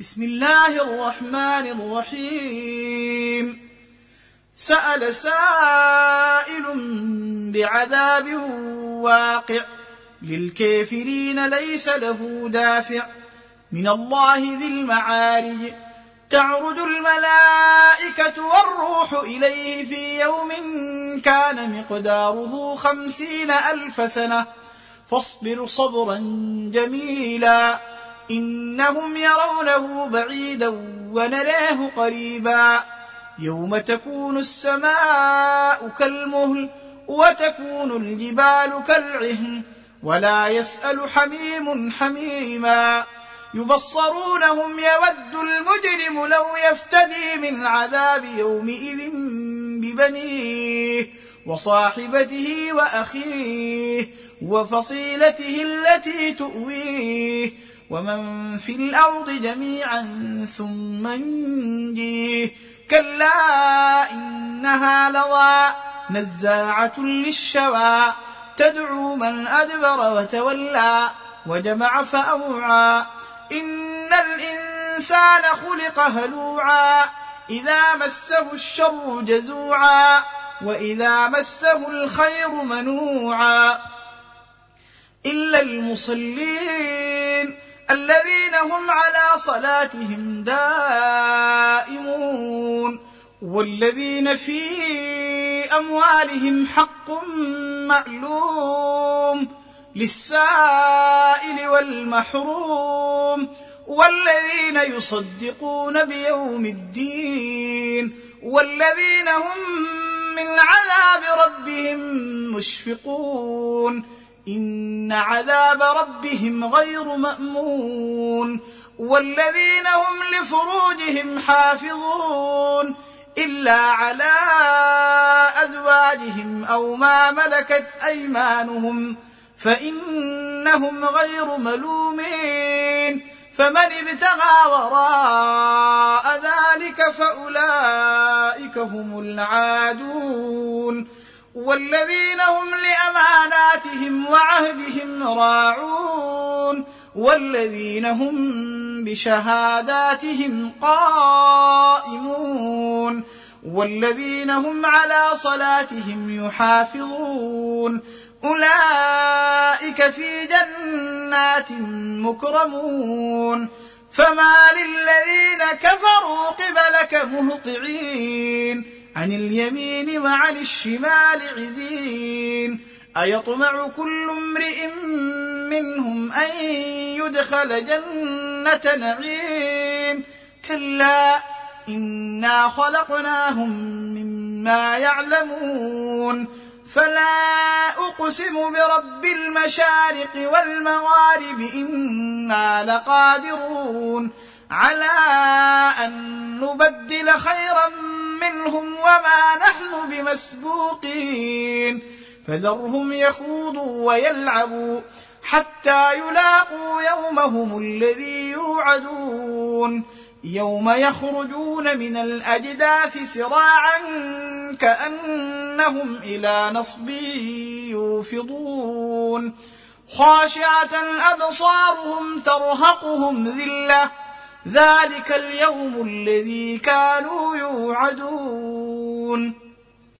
بسم الله الرحمن الرحيم. سأل سائل بعذاب واقع للكافرين ليس له دافع من الله ذي المعارج تعرج الملائكة والروح إليه في يوم كان مقداره 50,000 سنة فاصبر صبرا جميلا إنهم يرونه بعيدا ونراه قريبا يوم تكون السماء كالمهل وتكون الجبال كالعهن ولا يسأل حميم حميما يبصرونهم يود المجرم لو يفتدي من عذاب يومئذ ببنيه وصاحبته وأخيه وفصيلته التي تؤويه ومن في الأرض جميعا ثم ينجيه كلا إنها لظى نزاعة للشوى تدعو من أدبر وتولى وجمع فأوعى إن الإنسان خلق هلوعا إذا مسه الشر جزوعا وإذا مسه الخير منوعا إلا المصلين الذين هم على صلاتهم دائمون والذين في أموالهم حق معلوم للسائل والمحروم والذين يصدقون بيوم الدين والذين هم من عذاب ربهم مشفقون إن عذاب ربهم غير مأمون والذين هم لفروجهم حافظون إلا على أزواجهم أو ما ملكت أيمانهم فإنهم غير ملومين فمن ابتغى وراء ذلك فأولئك هم العادون والذين هم لأماناتهم وعهدهم راعون والذين هم بشهاداتهم قائمون والذين هم على صلاتهم يحافظون أولئك في جنات مكرمون فما للذين كفروا قبلك مهطعين عن اليمين وعن الشمال عزين أيطمع كل امرئ منهم أن يدخل جنة نعيم كلا إنا خلقناهم مما يعلمون فلا أقسم برب المشارق والمغارب إنا لقادرون على أن نبدل خيرا منهم وما نحن بمسبوقين فذرهم يخوضوا ويلعبوا حتى يلاقوا يومهم الذي يوعدون يوم يخرجون من الأجداث سراعا كأنهم إلى نصب يوفضون خاشعة أبصارهم ترهقهم ذلة ذلك اليوم الذي كانوا يوعدون